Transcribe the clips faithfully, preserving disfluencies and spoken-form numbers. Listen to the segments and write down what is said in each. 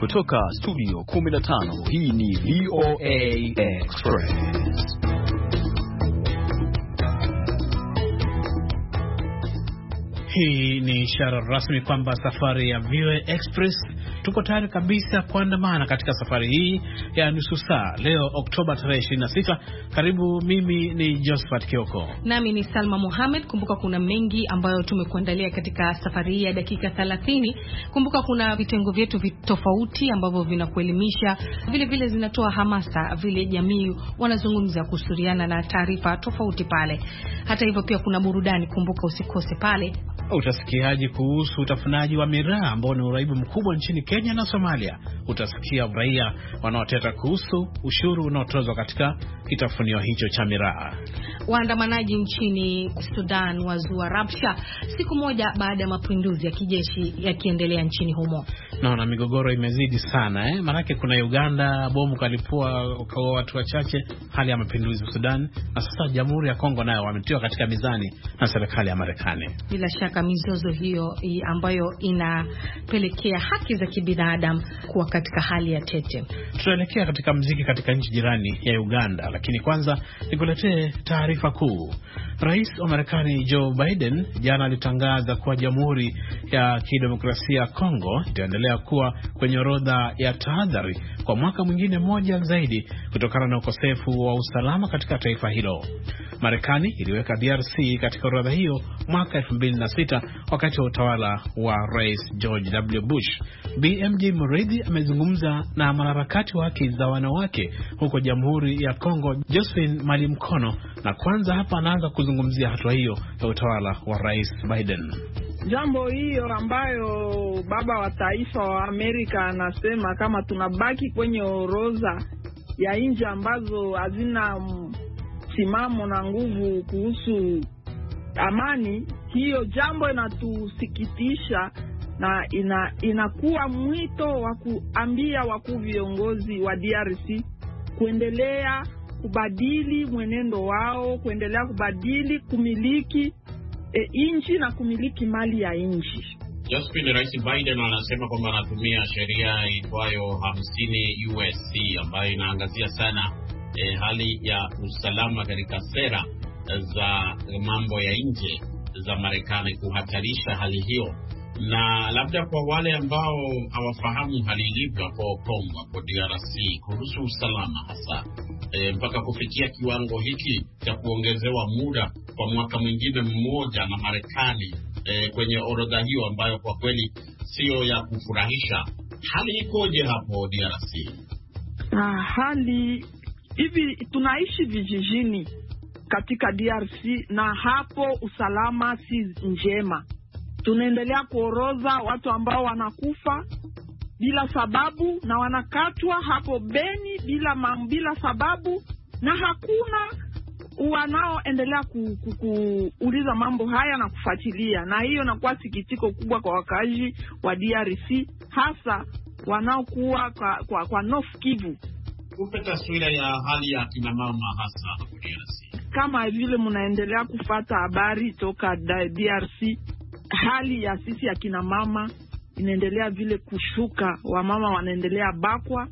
Kutoka studio kumi na tano, hii ni V O A Express. Hii ni ishara rasmi kwamba safari ya V O A Express tuko tayari kabisa kuandamana katika safari hii ya nusu saa. Leo Oktoba tarehe ishirini na sita. Karibu, mimi ni Josephat Kioko. Nami ni Salma Mohamed. Kumbuka kuna mengi ambayo tumekuandalia katika safari hii ya dakika thelathini. Kumbuka kuna vitengo vyetu tofauti ambavyo vinakuelimisha, vile vile zinatoa hamasa, vile jamii wanazungumza kuhusiana na taarifa tofauti pale. Hata hivyo pia kuna burudani, kumbuka usikose pale. Utasikiaji kuhusu utafunaji wa miraa ambao ni uraibu mkubwa nchini Kenya na Somalia. Utasikia raia wanaoteta kuhusu ushuru unaotozwa katika kitafunio hicho cha miraa. Waandamanaji nchini Sudan wazua rabsha siku moja baada ya mapinduzi ya kijeshi yakiendelea nchini humo. Naona migogoro imezidi sana eh, manake kuna Uganda bomu kalipua kwa watu wachache, hali ya mapinduzi Sudan, na sasa Jamhuri ya Kongo nayo wametiwa katika mizani na serikali ya Marekani. Bila shaka mizozo hiyo ambayo inapelekea haki za kibinadamu kuwa katika hali ya tete. Tunaelekea katika muziki katika nchi jirani ya Uganda, lakini kwanza nikuletee taarifa kuu. Rais wa Marekani Joe Biden jana alitangaza kuwa Jamhuri ya Kidemokrasia ya Kongo itaendelea kuwa kwenye orodha ya tahadhari kwa mwaka mwingine mmoja zaidi kutokana na ukosefu wa usalama katika taifa hilo. Marekani iliweka D R C katika orodha hiyo mwaka elfu mbili na sita wakati wa utawala wa Rais George W. Bush. B M J Muridi amezungumza na mwanaharakati wa haki za wanawake huko Jamhuri ya Kongo, Josephine Malimkono, na kwanza hapa anaanza kuzungumzia hatua hiyo ya utawala wa Rais Biden. Jambo hiyo ambayo baba wa taifa wa Amerika anasema kama tunabaki kwenye orodha ya nchi ambazo hazina simamo na nguvu kuhusu amani, hiyo jambo inatusikitisha na ina, inakuwa mwito wa kuambia wakuu viongozi wa D R C kuendelea kubadili mwenendo wao, kuendelea kubadili kumiliki e, inchi na kumiliki mali ya inchi. Josephine, Rais Biden anasema kwamba anatumia sheria itwayo hamsini U S C ambayo inaangazia sana e, hali ya usalama katika sera za mambo ya nje za Marekani, kuhatarisha hali hiyo. Na labda kwa wale ambao hawafahamu hali ilivyo kwa Kongo, kwa D R C kuhusu usalama hasa e, mpaka kufikia kiwango hiki cha kuongezewa muda kwa mwaka mwingine mmoja na Marekani e, kwenye orodha hiyo ambayo kwa kweli sio ya kufurahisha. Hali ikoje hapo D R C? Ah, hali hivi tunaishi vijijini katika D R C na hapo usalama si njema. Tunaendelea kuoroza watu ambao wanakufa bila sababu na wanakatwa hapo Beni bila bila sababu, na hakuna wanaoendelea ku, ku, kuuliza mambo haya na kufuatilia, na hiyo inakuwa sikitiko kubwa kwa wakazi wa D R C, hasa wanaokuwa kwa, kwa, kwa North Kivu. Upe taswira ya hali ya kina mama hasa hapo D R C. Kama vile mnaendelea kupata habari toka D R C, hali ya sisi ya kina mama inaendelea vile kushuka, wamama wanaendelea bakwa,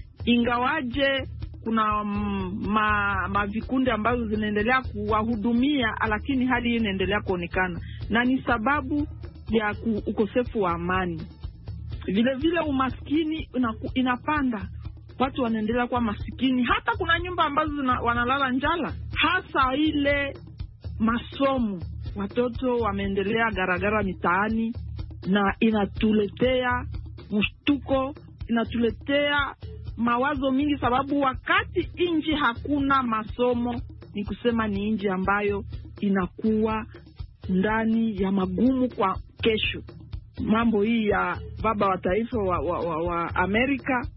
ingawaje kuna ma, ma vikundi ambazo zinaendelea kuwahudumia, lakini hali hii inaendelea kuonekana na ni sababu ya ku, ukosefu wa amani. Vile vile umaskini inaku, inapanda, watu wanaendelea kuwa masikini, hata kuna nyumba ambazo zina, wanalala njala, hasa ile masomo. Watoto wameendelea garagara mitaani na inatuletea mshtuko, inatuletea mawazo mingi, sababu wakati inji hakuna masomo ni kusema ni inji ambayo inakuwa ndani ya magumu kwa kesho. Mambo hii ya baba wa taifa wa, wa, wa, wa Amerika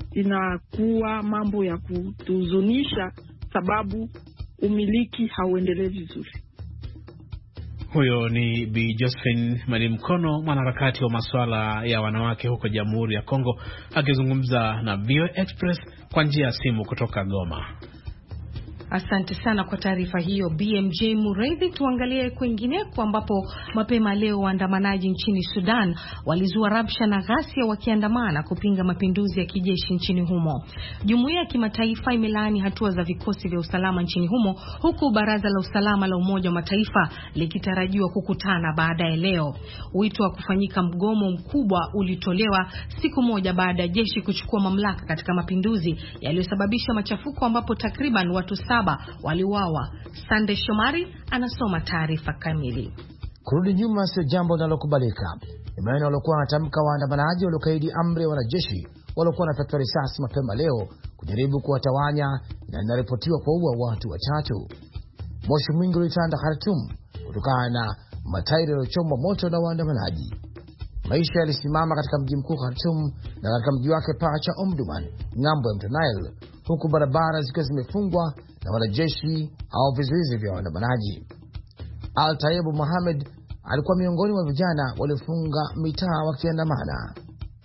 inakuwa mambo ya kutuzunisha, sababu umiliki hauendelee vizuri. Huyo ni Bi Josephine Malimkono, mwanaharakati wa masuala ya wanawake huko Jamhuri ya Kongo, akizungumza na V O A Express kwa njia ya simu kutoka Goma. Asante sana kwa taarifa hiyo B M J Mureithi. Tuangalie kwingineko ambapo mapema leo waandamanaji nchini Sudan walizua rabsha na ghasia wakiandamana kupinga mapinduzi ya kijeshi nchini humo. Jumuiya ya kimataifa imelaani hatua za vikosi vya usalama nchini humo, huku Baraza la Usalama la Umoja wa Mataifa likitarajiwa kukutana baadaye leo. Wito wa kufanyika mgomo mkubwa ulitolewa siku moja baada ya jeshi kuchukua mamlaka katika mapinduzi yaliyosababisha machafuko ambapo takriban watu saba waliuawa. Sande Shomari anasoma taarifa kamili. Kurudi nyuma sio jambo linalokubalika. Imani waliokuwa wanatamka waandamanaji waliokaidi amri ya wanajeshi waliokuwa wanafyatua risasi mapema leo kujaribu kuwatawanya, na inaripotiwa kuua watu watatu. Moshi mwingi ulitanda Khartoum kutokana na matairi yaliyochomwa moto na waandamanaji. Maisha yalisimama katika mji mkuu Khartoum na katika mji wake pacha Omdurman ng'ambo ya mto Nile, huku barabara zikiwa zimefungwa na wanajeshi au vizuizi vya waandamanaji. Al-Tayeb Mohamed alikuwa miongoni mwa vijana waliofunga mitaa wakiandamana.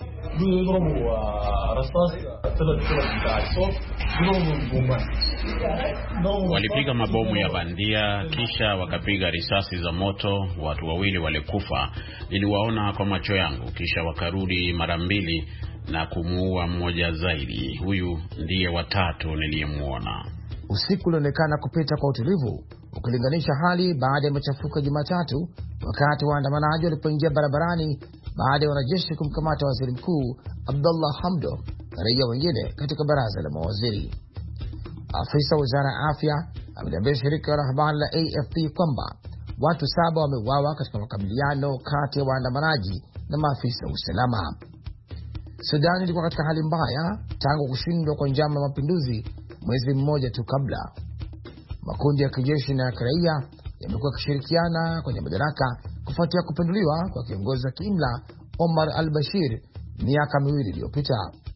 Walipiga mabomu ya bandia kisha wakapiga risasi za moto. Watu wawili walikufa, niliwaona kwa macho yangu, kisha wakarudi mara mbili na kumuua mmoja zaidi. Huyu ndiye watatu niliyemuona. Usiku ulionekana kupita kwa utulivu ukilinganisha hali baada ya machafuko Jumatatu, wakati waandamanaji walipoingia barabarani baada ya wanajeshi kumkamata waziri mkuu Abdullah Hamdok na raia wengine katika baraza la mawaziri. Afisa wa wizara ya afya ameliambia shirika la habari la A F P kwamba watu saba wameuawa katika makabiliano kati ya waandamanaji na maafisa wa usalama. Sudan ilikuwa katika hali mbaya tangu kushindwa kwa njama ya mapinduzi mwezi mmoja tu kabla. Makundi ya kijeshi na kiraia yamekuwa yakishirikiana kwenye madaraka kufuatia kupinduliwa kwa kiongozi wa kiimla Omar al-Bashir miaka miwili iliyopita.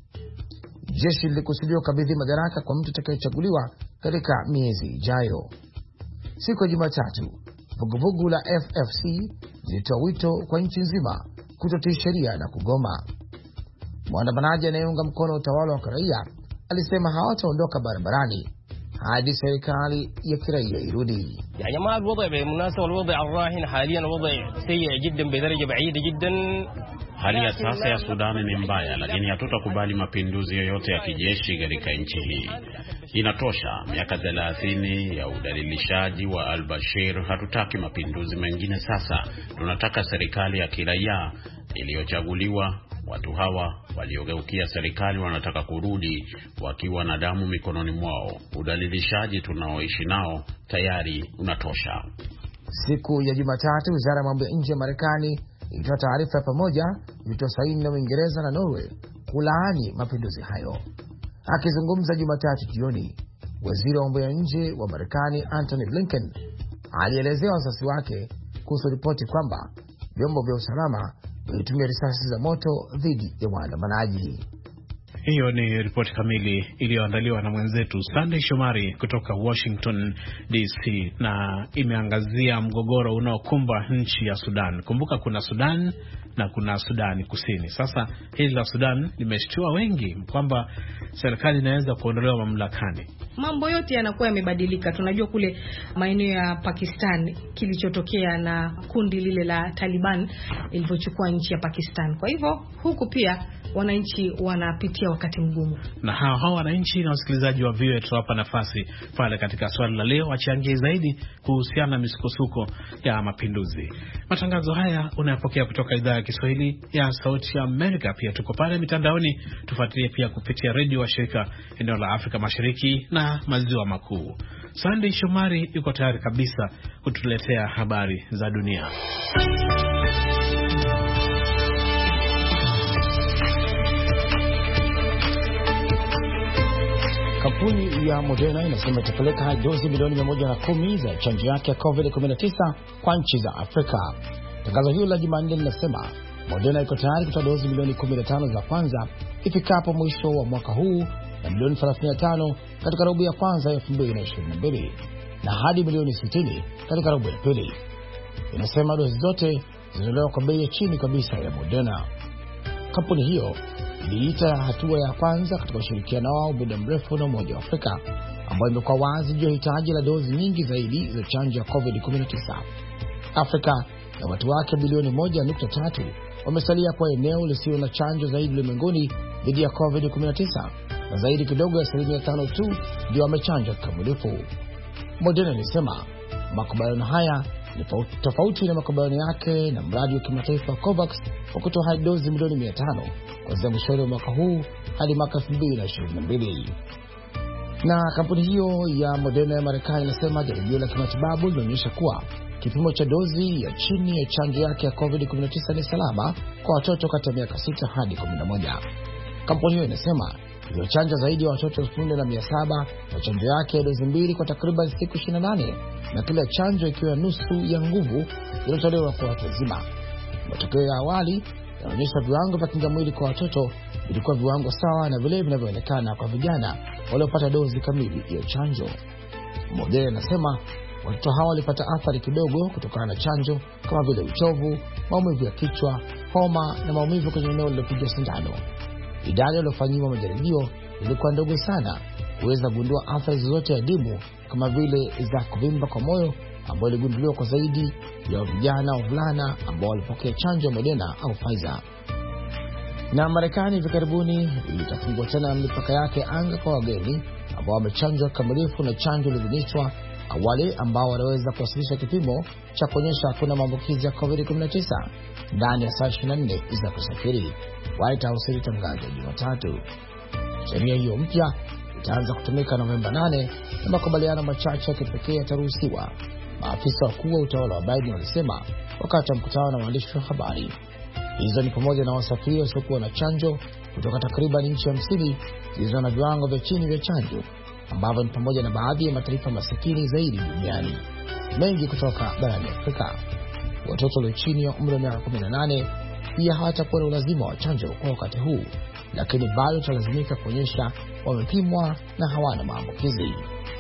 Jeshi lilikusudia kukabidhi madaraka kwa mtu atakayechaguliwa katika miezi ijayo. Siku ya Jumatatu, vuguvugu la F F C lilitoa wito kwa nchi nzima kutotii sheria na kugoma. Mwandamanaji anayeunga mkono utawala wa kiraia alisema hawataondoka barabarani hadi serikali ya kiraia irudi. Ya jamaa, الوضع بالمناسبة الوضع الراهن حاليا وضع سيء جدا بدرجة بعيدة جدا. Hali ya sasa ya Sudan ni mbaya, lakini hatutakubali mapinduzi yoyote ya kijeshi katika nchi hii. Inatosha miaka thelathini ya udhalilishaji wa al-Bashir. Hatutaki mapinduzi mengine sasa. Tunataka serikali ya kiraia iliyochaguliwa. Watu hawa waliogeukia serikali wanataka kurudi wakiwa na damu mikononi mwao. Udhalilishaji tunaoishi nao tayari unatosha. Siku ya Jumatatu, wizara ya mambo ya nje ya Marekani ilitoa taarifa ya pamoja ilitoa saini na Uingereza na Norway kulaani mapinduzi hayo. Akizungumza Jumatatu jioni, waziri wa mambo ya nje wa Marekani Antony Blinken alielezea wasiwasi wake kuhusu ripoti kwamba vyombo vya usalama walitumia risasi za moto dhidi ya waandamanaji. Hiyo ni ripoti kamili iliyoandaliwa na mwenzetu Sunday Shomari kutoka Washington D C na imeangazia mgogoro unaokumba nchi ya Sudan. Kumbuka kuna Sudan na kuna Sudan Kusini. Sasa hili la Sudan limeshtua wengi kwamba serikali inaweza kuondolewa mamlakani. Mambo yote yanakuwa yamebadilika. Tunajua kule maeneo ya Pakistan kilichotokea na kundi lile la Taliban ilivyochukua nchi ya Pakistan. Kwa hivyo huku pia wananchi wanapitia wakati mgumu. Na hao hao wananchi na wasikilizaji wa V O A tuwapa nafasi pale katika swali la leo wachangie zaidi kuhusiana na misukosuko ya mapinduzi. Matangazo haya unayapokea kutoka idhaa ya Kiswahili ya Sauti ya Amerika. Pia tuko pale mitandaoni, tufuatilie pia kupitia redio wa shirika eneo la Afrika Mashariki na Maziwa Makuu. Sunday Shomari yuko tayari kabisa kutuletea habari za dunia. Kampuni ya Moderna inasema itapeleka dozi milioni mia moja na kumi za chanjo yake ya COVID kumi na tisa kwa nchi za Afrika. Tangazo hilo la Jumanne linasema Moderna iko tayari kutoa dozi milioni kumi na tano za kwanza ifikapo mwisho wa mwaka huu na milioni thelathini na tano katika robo ya kwanza ya elfu mbili na ishirini na mbili na hadi milioni sitini katika robo ya pili. Inasema dozi zote zinatolewa kwa bei ya chini kabisa ya Moderna. Kampuni hiyo iliita hatua ya kwanza katika ushirikiano wao muda mrefu na Umoja wa Afrika ambayo imekuwa wazi juu ya hitaji la dozi nyingi zaidi za chanjo ya covid kumi na tisa. Afrika na watu wake bilioni moja nukta tatu wamesalia kwa eneo lisilo na chanjo zaidi ulimwenguni dhidi ya covid kumi na tisa, na zaidi kidogo ya asilimia tano tu ndio wamechanjwa kikamilifu. Moderna ilisema makubaliano haya ni tofauti na makubaliano yake na mradi wa kimataifa COVAX wa kutoa hadi dozi milioni mia tano kuanzia mwishoni wa mwaka huu hadi mwaka elfu mbili na ishirini na mbili. Na kampuni hiyo ya Moderna ya Marekani inasema jaribio la kimatibabu linaonyesha kuwa kipimo cha dozi ya chini ya chanjo yake ya covid kumi na tisa ni salama kwa watoto kati ya miaka sita hadi kumi na moja. Kampuni hiyo inasema iliyochanja zaidi ya watoto elfu nne na mia saba na chanjo yake ya dozi mbili kwa takriban siku ishirini na nane, na kila chanjo ikiwa nusu ya nguvu iliyotolewa kwa watu wazima. Matokeo ya awali yanaonyesha viwango vya kinga mwili kwa watoto vilikuwa viwango sawa na vile vinavyoonekana kwa vijana waliopata dozi kamili ya chanjo. Moderna anasema watoto hawa walipata athari kidogo kutokana na chanjo kama vile uchovu, maumivu ya kichwa, homa na maumivu kwenye eneo lililopigwa sindano. Idadi iliyofanyiwa majaribio ilikuwa ndogo sana kuweza kugundua athari zozote adimu kama vile za kuvimba kwa moyo ambao iligunduliwa kwa zaidi ya vijana wavulana ambao walipokea chanjo ya Moderna au Pfizer. Na Marekani hivi karibuni ilitafungua tena mipaka yake anga kwa wageni ambao wamechanjwa kikamilifu na chanjo iliyoidhinishwa, wale ambao wanaweza kuwasilisha kipimo cha kuonyesha hakuna maambukizi ya covid kumi na tisa ndani ya saa ishirini na nne za kusafiri. White House ilitangaza Jumatatu. Sheria hiyo mpya itaanza kutumika Novemba nane na makubaliano machache ya kipekee yataruhusiwa, maafisa wakuu wa utawala wa Biden walisema wakati wa mkutano na waandishi wa habari. Hizo ni pamoja na wasafiri wasiokuwa na chanjo kutoka takriban nchi hamsini zilizo na viwango vya chini vya chanjo, ambavyo ni pamoja na baadhi ya mataifa masikini zaidi duniani, mengi kutoka barani Afrika. Watoto walio chini ya umri wa miaka kumi na nane pia hawatakuwa na ulazima wa chanjo kwa wakati huu, lakini bado watalazimika kuonyesha wamepimwa na hawana maambukizi.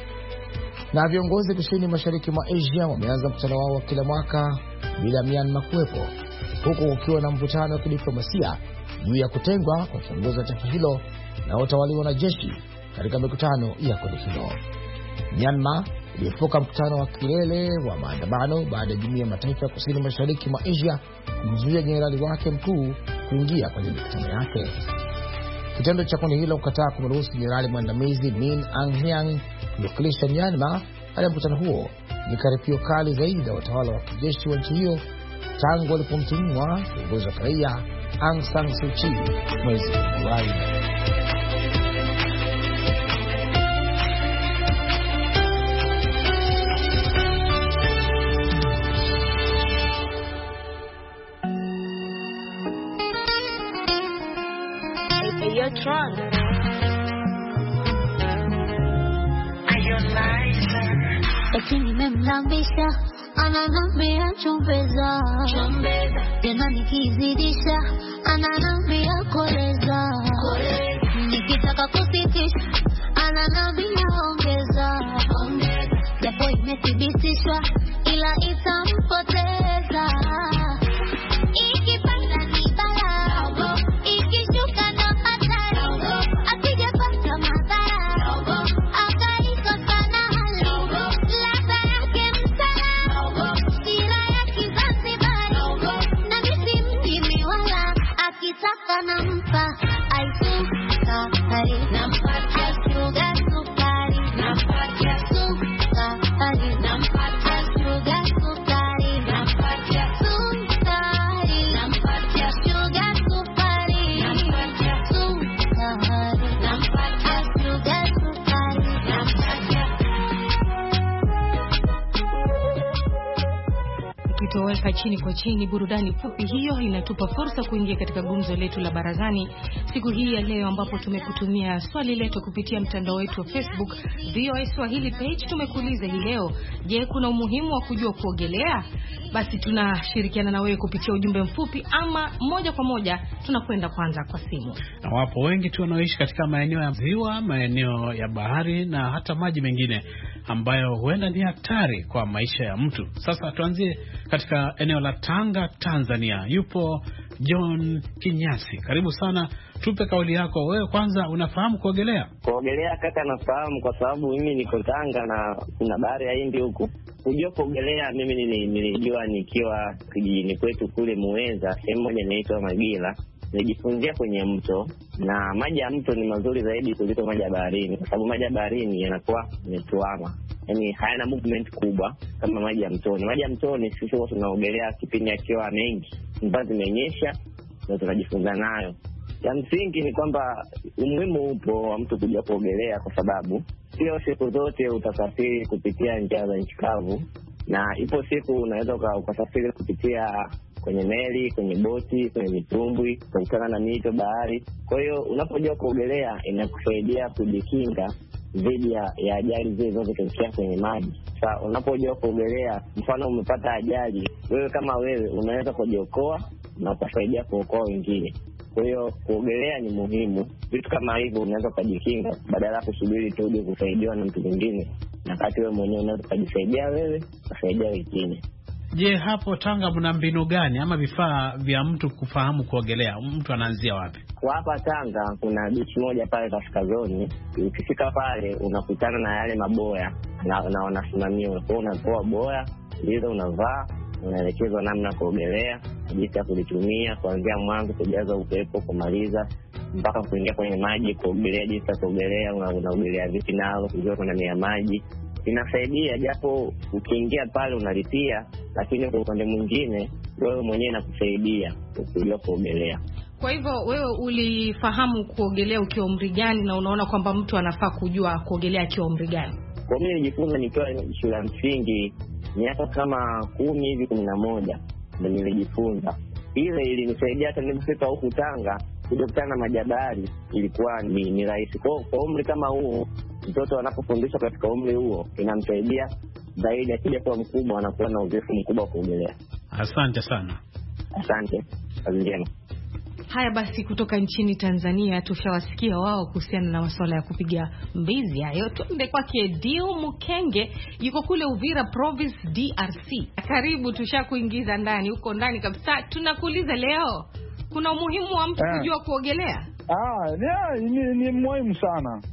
Na viongozi kusini mashariki mwa Asia wameanza mkutano wao wa kila mwaka bila Myanmar kuwepo, huku ukiwa na mvutano wa kidiplomasia juu ya kutengwa kwa kiongozi wa taifa hilo na utawaliwa na jeshi katika mikutano ya kundi hilo. Myanmar ilifuka mkutano wa kilele wa maandamano baada ya jumuiya ya mataifa ya kusini mashariki mwa Asia kumzuia jenerali wake mkuu kuingia kwenye mikutano yake. Kitendo cha kundi hilo kukataa kumruhusu jenerali mwandamizi Min Aung Hlaing kuwakilisha Myanmar katika mkutano huo ni karipio kali zaidi la watawala wa kijeshi wa nchi hiyo tangu walipomtimua kiongozi wa kiraia Aung San Suu Kyi mwezi Februari. Lakini memlambisha ananambia chumbeza, tena nikizidisha ananambia koleza, nikitaka kusitisha ananambia ongeza, japo imethibitisha ila itampoteza. Ikipanda ni bala, ikishuka ndo hatari, akijapata madhara akaikosa na hali, ladha yake msala, sira ya Kizanzibari, na misi mjimi wala akitaka nampa aisukari, nampatia sugar sukari, nampatia sukari, nampatia sugar sukari, nampatia sukari, nampatia sugar sukari, nampatia sukari, nampatia sugar sukari, nampatia. Kitoweka chini kwa chini, burudani fupi hiyo inatupa fursa kuingia katika gumzo letu la barazani siku hii ya leo, ambapo tumekutumia swali letu kupitia mtandao wetu wa Facebook V O A Swahili page. Tumekuuliza hii leo, je, kuna umuhimu wa kujua kuogelea? Basi tunashirikiana na wewe kupitia ujumbe mfupi ama moja kwa moja tunakwenda kwanza kwa simu. Na wapo wengi tu wanaoishi katika maeneo ya ziwa, maeneo ya bahari na hata maji mengine ambayo huenda ni hatari kwa maisha ya mtu. Sasa tuanzie katika eneo la Tanga, Tanzania. Yupo John Kinyasi. Karibu sana Tupe kauli yako. Wewe kwanza unafahamu kuogelea? Kuogelea kaka, nafahamu kwa sababu mimi niko Tanga na kuna bahari ya Hindi huku. Kujua kuogelea mimi nilijua nikiwa kijijini kwetu kule Muheza, sehemu moja inaitwa Magila. Nilijifunzia kwenye mto, na maji ya mto ni mazuri zaidi kuliko maji ya baharini, kwa sababu maji ya baharini yanakuwa yametuama, yaani hayana movement kubwa kama maji ya mtoni. Maji ya mtoni sisi wote tunaogelea kipindi akiwa mengi, mvua zimenyesha na tunajifunza nayo. Ya msingi ni kwamba umuhimu upo wa mtu kujua kuogelea, kwa sababu sio siku zote utasafiri kupitia njia za nchi kavu, na ipo siku unaweza ukasafiri kupitia kwenye meli, kwenye boti, kwenye mitumbwi, kukutana na mito, bahari. Kwa hiyo unapojua kuogelea inakusaidia kujikinga dhidi ya ajali zile zinazotokea kwenye maji. Sasa unapojua kuogelea, mfano umepata ajali, wewe kama wewe unaweza kujiokoa na kusaidia kuokoa wengine. Kwa hiyo kuogelea ni muhimu. Vitu kama hivyo unaweza kujikinga badala ya kusubiri tu uje kusaidiwa na mtu mwingine, na wakati wewe mwenyewe unaweza kujisaidia wewe, kusaidia wengine. Je, hapo Tanga mna mbinu gani ama vifaa vya mtu kufahamu kuogelea? Mtu anaanzia wapi? Kwa hapa Tanga kuna beach moja pale kaskazini. Ukifika pale unakutana na yale maboya na, na wanasimamia. Kwa unapoa boya hizo unavaa, unaelekezwa namna kuogelea, jinsi ya kulitumia kuanzia mwanzo, kujaza upepo, kumaliza mpaka kuingia kwenye maji, kuogelea, jinsi ya kuogelea, unaogelea vipi nalo, kujua kuna ndani ya maji. Inasaidia, japo ukiingia pale unalipia, lakini kwa upande mwingine wewe mwenyewe inakusaidia kujua kuogelea. Kwa hivyo wewe ulifahamu kuogelea ukiwa umri gani, na unaona kwamba mtu anafaa kujua kuogelea akiwa umri gani? Kwa mimi nilijifunza nikiwa shule ya msingi, miaka kama kumi hivi, kumi na moja ndio nilijifunza. Ile ilinisaidia hata nilipofika huku Tanga kukutana na majabari, ilikuwa ni, ni rahisi. Kwa, kwa umri kama huo, mtoto anapofundishwa katika umri huo inamsaidia zaidi, akija kuwa mkubwa anakuwa na uzoefu mkubwa kuogelea. Asante sana. Asante. Kazi njema. Haya basi, kutoka nchini Tanzania tushawasikia wao kuhusiana na masuala ya kupiga mbizi hayo. Tuende kwake Dio Mukenge, yuko kule Uvira Province D R C. Karibu, tushakuingiza ndani, uko ndani kabisa. Tunakuuliza leo, kuna umuhimu wa mtu kujua kuogelea? Ah, ni, ni, ni muhimu sana.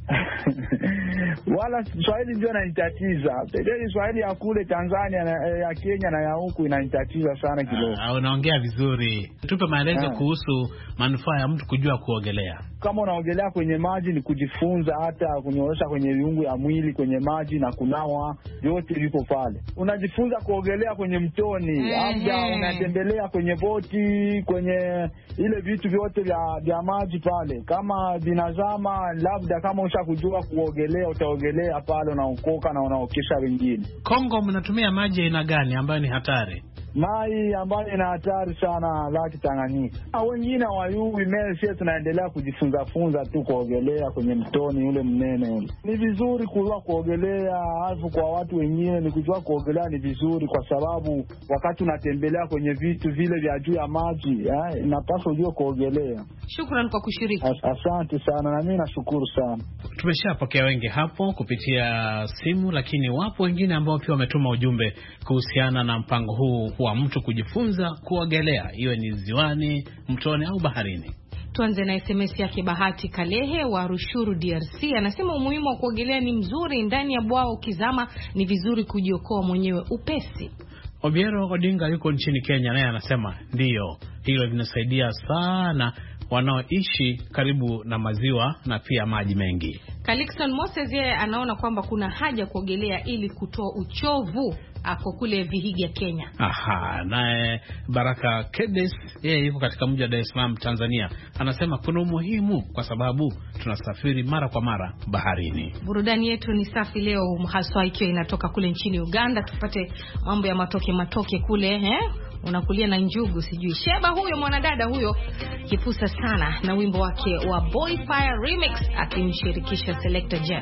Wala Swahili ndio inanitatiza. Pekee Swahili ya kule Tanzania na ya Kenya na ya huku inanitatiza sana kidogo. Ah, unaongea vizuri. Tupe maelezo ah, kuhusu manufaa ya mtu kujua kuogelea. Kama unaogelea kwenye maji ni kujifunza hata kunyoosha kwenye viungo ya mwili kwenye maji na kunawa, yote viko pale. Unajifunza kuogelea kwenye mtoni, labda unatembelea kwenye boti, kwenye ile vitu vyote vya vya maji pale. Kama binazama, labda kama ushakujua kuogelea utaogelea pale, unaokoka na unaokesha wengine. Kongo mnatumia maji aina gani ambayo ni hatari? Mai ambayo ina hatari sana Lake Tanganyika. Wengine hawajui, mimi sisi tunaendelea kujifunza funza tu kuogelea kwenye mtoni ule mnene ule. Ni vizuri kujua kuogelea, halafu kwa watu wengine ni kujua kuogelea ni vizuri, kwa sababu wakati unatembelea kwenye vitu vile vya juu ya maji, eh, inapaswa ujue kuogelea. Shukrani kwa kushiriki. As asante sana, na mimi nashukuru sana. Tumeshapokea wengi hapo kupitia simu, lakini wapo wengine ambao pia wametuma ujumbe kuhusiana na mpango huu wa mtu kujifunza kuogelea, iwe ni ziwani, mtoni au baharini. Tuanze na S M S yake Bahati Kalehe wa Rushuru D R C. Anasema umuhimu wa kuogelea ni mzuri, ndani ya bwawa ukizama ni vizuri kujiokoa mwenyewe upesi. Obiero Odinga yuko nchini Kenya, naye anasema ndiyo, hilo linasaidia sana wanaoishi karibu na maziwa na pia maji mengi. Calixton Moses yeye anaona kwamba kuna haja kuogelea ili kutoa uchovu, ako kule Vihiga Kenya. Aha, naye Baraka Kedes yeye yuko katika mji wa Dar es Salaam Tanzania, anasema kuna umuhimu kwa sababu tunasafiri mara kwa mara baharini. Burudani yetu ni safi leo, haswa ikiwa inatoka kule nchini Uganda. Tupate mambo ya matoke matoke kule, eh? Unakulia na njugu sijui. Sheba huyo mwanadada huyo kifusa sana na wimbo wake wa Boy Fire Remix akimshirikisha Selector Jeff.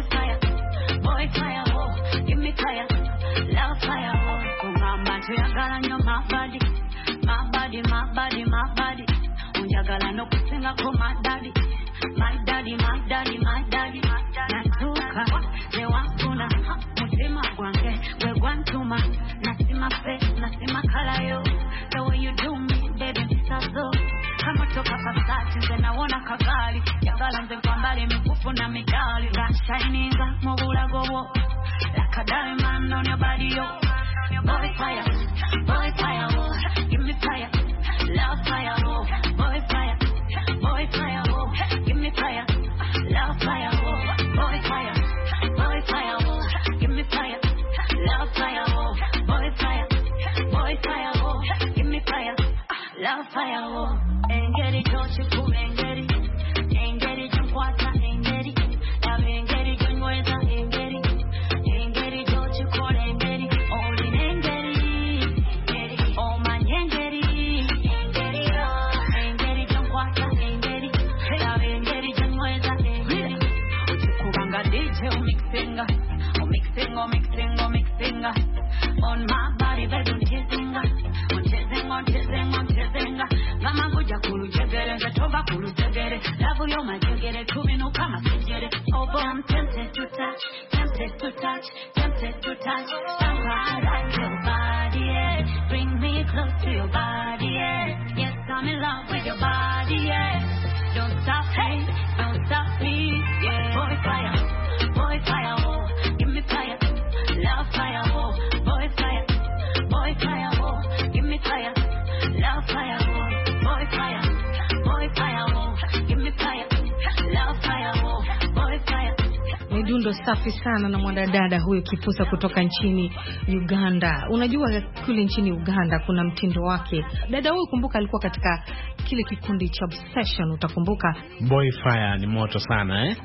Fire, njagala nyo my body, my body, my body, my body. Unjagala no kusenga ko my daddy, my daddy, my daddy, my daddy. Natuka ne wakuna mutima gwange we gwantuma nasima face nasima kala yo. The way you do me baby nisazo kama toka pasati nze naona kagali jagala nze kwambale mikufu na medali that shining mu bulago bwo like a diamond on your body yo. Boy fire, boy fire, oh. Give me fire, love fire, oh. Boy fire, boy fire, oh. Give me fire, love fire, oh. Boy fire, boy fire, oh. Give me fire, love fire, oh. Boy fire, boy fire, oh. Give me fire, love fire, oh. Engeri jochi ku engeri, engeri jumkwata engeri, love engeri jumweza engeri, engeri jochi ku engeri, only engeri, oh my engeri, engeri oh, engeri jumkwata engeri, love engeri jumweza engeri, uchikubanga D J umixinga, umixinga, umixinga, umixinga, on my body baby unchizinga, unchizinga, unchizinga, unchizinga. Mama kuja kulujegere, ngatova kulujegere. Love yo majegere, kubinu kama sejere. Oh boy, I'm tempted to touch, tempted to touch, tempted to touch. Somehow I like your body, yeah. Bring me close to your body, yeah. Yes, I'm in love with your body, yeah. Don't stop, hey, don't stop, please, yeah. Boy fire, boy fire, oh. Give me fire, love fire, oh. Boy fire, boy fire, oh. Give me fire, love fire, oh. Boy fire, boy fire, oh. Give me fire, love fire, oh. Boy fire. Midundo safi sana na mwanadada huyo Kipusa kutoka nchini Uganda. Unajua kule nchini Uganda kuna mtindo wake. Dada huyu kumbuka alikuwa katika kile kikundi cha Obsession, utakumbuka? Boy Fire ni moto sana eh.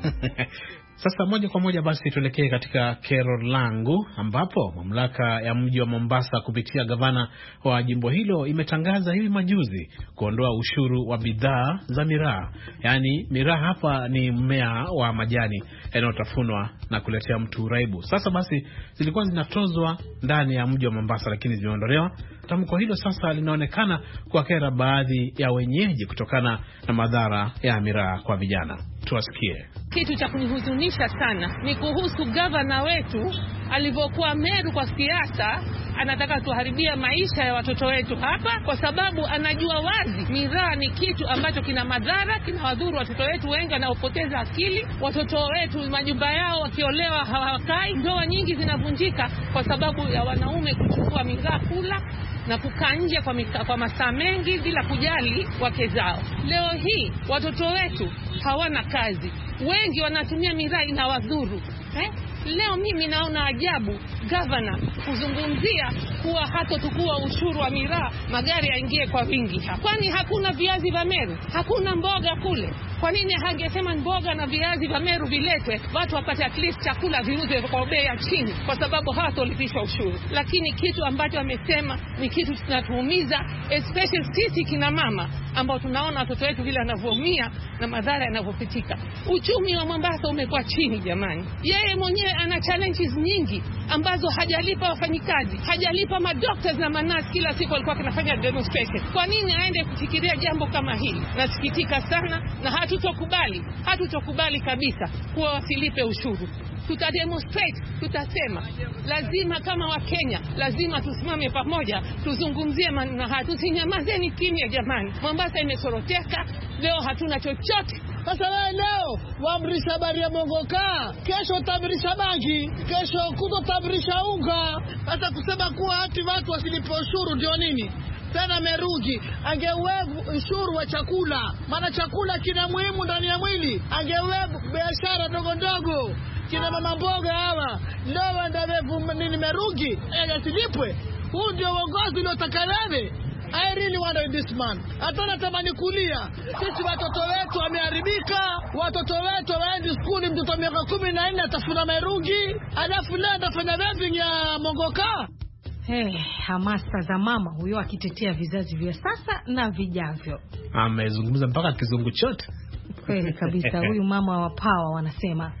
Sasa moja kwa moja basi tuelekee katika kero langu, ambapo mamlaka ya mji wa Mombasa kupitia gavana wa jimbo hilo imetangaza hivi majuzi kuondoa ushuru wa bidhaa za miraa. Yaani miraa hapa ni mmea wa majani yanayotafunwa na kuletea mtu uraibu. Sasa basi zilikuwa zinatozwa ndani ya mji wa Mombasa lakini zimeondolewa. Tamko hilo sasa linaonekana kuwakera baadhi ya wenyeji kutokana na madhara ya miraa kwa vijana. Tuwasikie. Kitu cha kunihuzunisha sana ni kuhusu gavana wetu alivyokuwa Meru kwa siasa, anataka tuharibia maisha ya watoto wetu hapa kwa sababu anajua wazi miraa ni kitu ambacho kina madhara, kinawadhuru watoto wetu wengi, wanaopoteza akili. Watoto wetu majumba yao wakiolewa hawakai, ndoa nyingi zinavunjika kwa sababu ya wanaume kuchukua miraa kula na kukaa nje kwa, kwa masaa mengi bila kujali wake zao. Leo hii watoto wetu hawana kazi, wengi wanatumia miraa inawadhuru eh? Leo mimi naona ajabu governor kuzungumzia kuwa hata tukua ushuru wa miraa, magari yaingie kwa wingi hapa. Kwani hakuna viazi vya Meru? Hakuna mboga kule? Kwa nini hangesema mboga na viazi vya Meru viletwe, watu wapate at least chakula viuzwe kwa bei ya chini, kwa sababu hawatolipishwa ushuru. Lakini kitu ambacho amesema ni kitu kinatuumiza, especially sisi kina mama ambao tunaona watoto wetu vile wanavyoumia na madhara yanavyopitika. Uchumi wa Mombasa umekuwa chini jamani. Yeye mwenyewe ana challenges nyingi ambazo hajalipa wafanyikazi, hajalipa madoctors na manasi, kila siku alikuwa anafanya demonstration. Kwa nini aende kufikiria jambo kama hili? Nasikitika sana na hatutokubali, hatutokubali kabisa kuwa wasilipe ushuru. Tutademonstrate, tutasema lazima kama wa Kenya, lazima tusimame pamoja, tuzungumzie maneno haya, tusinyamazeni kimya jamani. Mombasa imesoroteka, leo hatuna chochote. Sasa wewe leo waamrisha habari ya mongoka, kesho utaamrisha bangi, kesho kutotaamrisha unga. Hata kusema kuwa hati watu wasilipe ushuru ndio nini? Tena Merugi angewevu ushuru wa chakula, maana chakula kina muhimu ndani ya mwili. Angewevu biashara ndogo ndogo, kina mama mboga hawa leo ndio nini Merugi asilipwe. Huu ndio uongozi uliotaka wewe. I really wonder this man. Hatuna tamani kulia. Sisi watoto wetu wameharibika. Watoto wetu waendi skuli, mtoto wa miaka kumi na nne atafuna Merugi, alafu leo atafanya webbing ya mongoka. Hey, hamasa za mama huyo akitetea vizazi vya sasa na vijavyo. Amezungumza mpaka kizungu chote. Kweli kabisa, huyu mama wa power wanasema.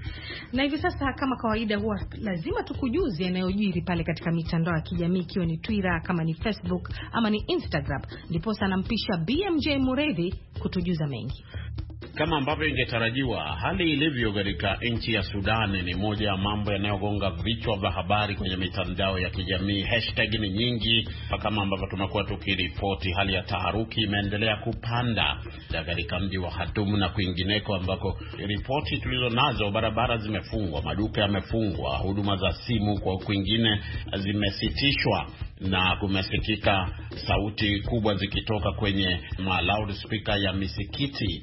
Na hivi sasa kama kawaida huwa lazima tukujuze yanayojiri pale katika mitandao ya kijamii, ikiwa ni Twitter, kama ni Facebook ama ni Instagram. Ndipo sana nampisha B M J Muredhi kutujuza mengi. Kama ambavyo ingetarajiwa, hali ilivyo katika nchi ya Sudan ni moja ya mambo yanayogonga vichwa vya habari kwenye mitandao ya kijamii. Hashtag ni nyingi, kama ambavyo tumekuwa tukiripoti. Hali ya taharuki imeendelea kupanda katika mji wa Khartoum na kwingineko, ambako ripoti tulizo nazo, barabara zimefungwa, maduka yamefungwa, huduma za simu kwa kwingine zimesitishwa, na kumesikika sauti kubwa zikitoka kwenye ma loudspeaker ya misikiti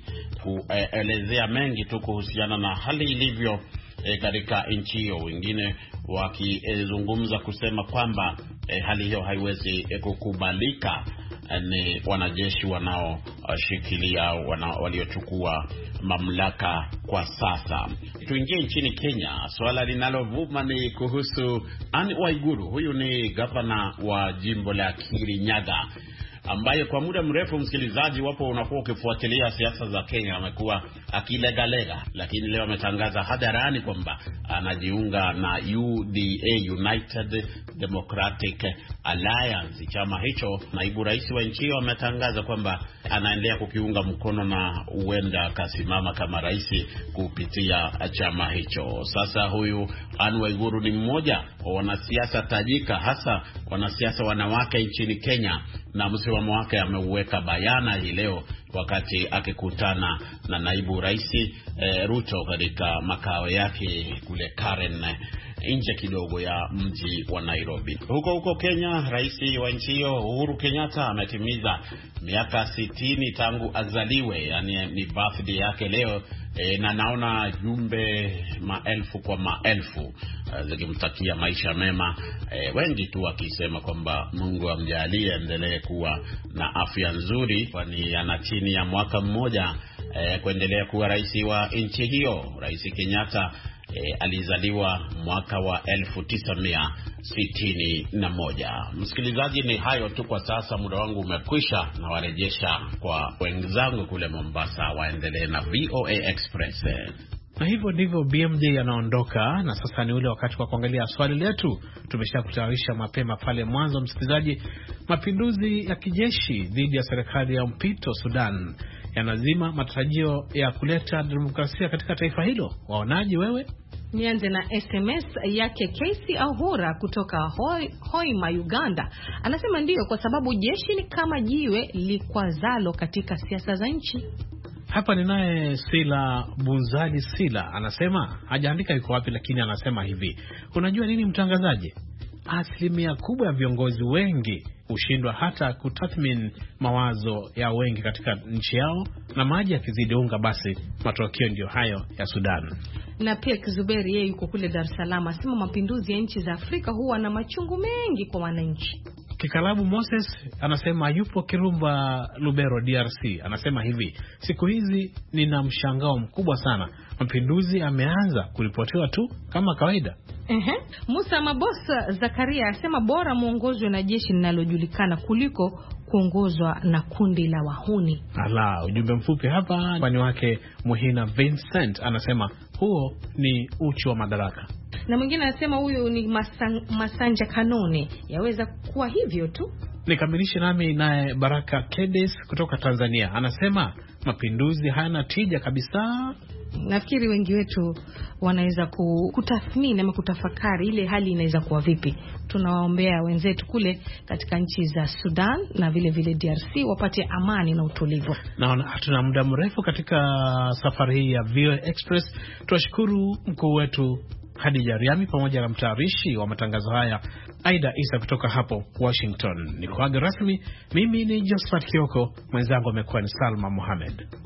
kuelezea mengi tu kuhusiana na hali ilivyo e, katika nchi hiyo. Wengine wakizungumza e, kusema kwamba e, hali hiyo haiwezi e, kukubalika. E, ni wanajeshi wanaoshikilia wana, waliochukua mamlaka kwa sasa. Tuingie nchini Kenya. Swala linalovuma ni kuhusu Anne Waiguru. Huyu ni gavana wa jimbo la Kirinyaga, ambaye kwa muda mrefu, msikilizaji, wapo unakuwa ukifuatilia siasa za Kenya, amekuwa akilegalega, lakini leo ametangaza hadharani kwamba anajiunga na U D A, United Democratic Alliance. Chama hicho, naibu rais wa nchi hiyo ametangaza kwamba anaendelea kukiunga mkono na huenda akasimama kama rais kupitia chama hicho. Sasa huyu Anne Waiguru ni mmoja wa wanasiasa tajika, hasa wanasiasa wanawake nchini Kenya, na msimamo wake ameuweka bayana hii leo wakati akikutana na naibu rais eh, Ruto katika makao yake kule Karen, nje kidogo ya mji wa Nairobi. Huko huko Kenya, rais wa nchi hiyo Uhuru Kenyatta ametimiza miaka sitini tangu azaliwe, yani ni birthday yake leo. E, na naona jumbe maelfu kwa maelfu zikimtakia maisha mema, e, wengi tu wakisema kwamba Mungu amjalie endelee kuwa na afya nzuri, kwani ana chini ya mwaka mmoja e, kuendelea kuwa rais wa nchi hiyo. Rais Kenyatta E, alizaliwa mwaka wa elfu tisa mia sitini na moja. Msikilizaji, ni hayo tu kwa sasa, muda wangu umekwisha, na warejesha kwa wenzangu kule Mombasa waendelee na V O A Express. Na hivyo ndivyo B M J anaondoka, na sasa ni ule wakati wa kuangalia swali letu. Tumeshakutayarisha mapema pale mwanzo, msikilizaji. Mapinduzi ya kijeshi dhidi ya serikali ya mpito Sudan yanazima matarajio ya kuleta demokrasia katika taifa hilo. Waonaje wewe? Nianze na S M S yake Casey Ahura kutoka Hoi, Hoima, Uganda. Anasema ndiyo, kwa sababu jeshi ni kama jiwe likwazalo katika siasa za nchi. Hapa ni naye Sila Bunzali Sila, anasema hajaandika yuko wapi, lakini anasema hivi: unajua nini mtangazaji? Asilimia kubwa ya viongozi wengi hushindwa hata kutathmini mawazo ya wengi katika nchi yao, na maji yakizidi unga, basi matokeo ndio hayo ya Sudan. Na pia Kizuberi, yeye yuko kule Dar es Salaam, asema mapinduzi ya nchi za Afrika huwa na machungu mengi kwa wananchi. Kikalabu Moses anasema yupo Kirumba, Lubero, D R C. Anasema hivi: siku hizi nina mshangao mkubwa sana, mapinduzi yameanza kuripotiwa tu kama kawaida. Ehe. Musa Mabosa Zakaria asema bora muongozwe na jeshi linalojulikana kuliko kuongozwa na kundi la wahuni. Ala, ujumbe mfupi hapa kwani wake Muhina Vincent anasema huo ni uchu wa madaraka. Na mwingine anasema huyu ni Masan, Masanja Kanone, yaweza kuwa hivyo tu. Nikamilishe nami naye Baraka Kedes kutoka Tanzania, anasema mapinduzi hayana tija kabisa. Nafikiri wengi wetu wanaweza kutathmini ama kutafakari ile hali inaweza kuwa vipi. Tunawaombea wenzetu kule katika nchi za Sudan na vile vile D R C wapate amani na utulivu. Naona hatuna muda mrefu katika safari hii ya V O A Express. Tuwashukuru mkuu wetu Hadija Riami pamoja na mtayarishi wa matangazo haya Aida Isa kutoka hapo Washington. Nikuage rasmi, mimi ni Josephat Kioko, mwenzangu amekuwa ni Salma Mohamed.